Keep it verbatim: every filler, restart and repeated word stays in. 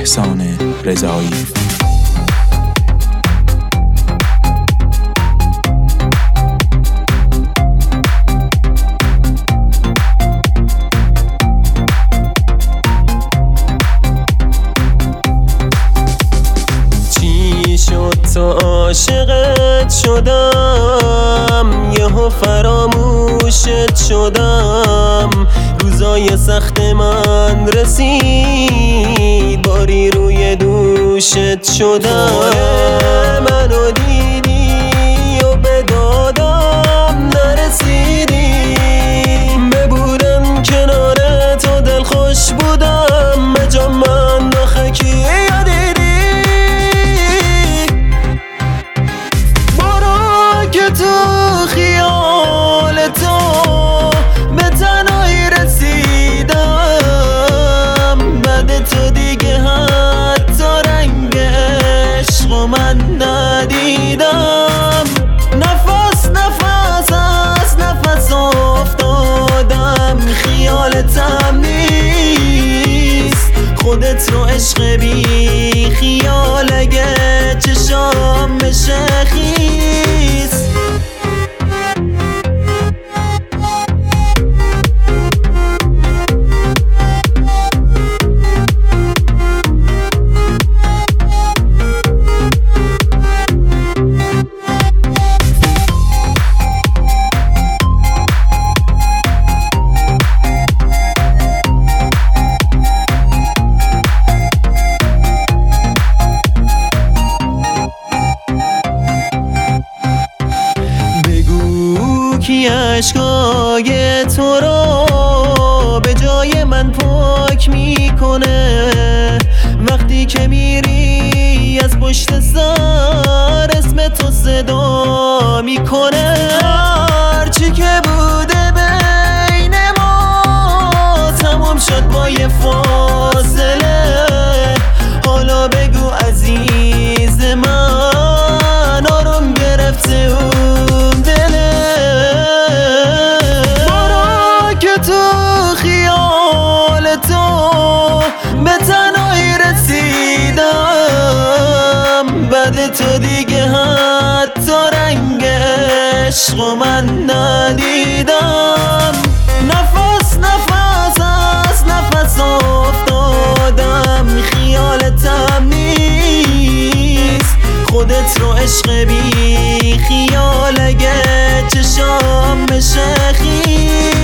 احسان رضایی. چی شد تا عاشقت شدم، یهو فراموشت شدم. روزای سخت من رسید، باری روی دوشت شدم. منو دیدی و به دادم نرسیدی، ببودم کنار تو دل خوش بودم. بجا من آخه کی دیدی؟ برو که تو خیال تو به تنهایی رسیدم. بعد تو دیگه حتی رنگ عشق و من ندیدم. نفس نفس از نفس افتادم، خیالتم نیست. خودت رو عشق بی خیال اگه چشام بشه خیس. کی اشکای تو رو به جای من پاک میکنه؟ وقتی که میری از پشت سر اسم تو صدا میکنه. هرچی که بوده بین ما تموم شد با یه فاصله. حالا بگو عزیز من، آروم گرفته اون دله. تو خیال تو به تنهایی رسیدم. بعد تو دیگه حتی رنگ عشق و من ندیدم. نفس نفس از نفس افتادم، خیالتم نیست. خودت رو عشق بی خیال اگه چشام بشه خیس.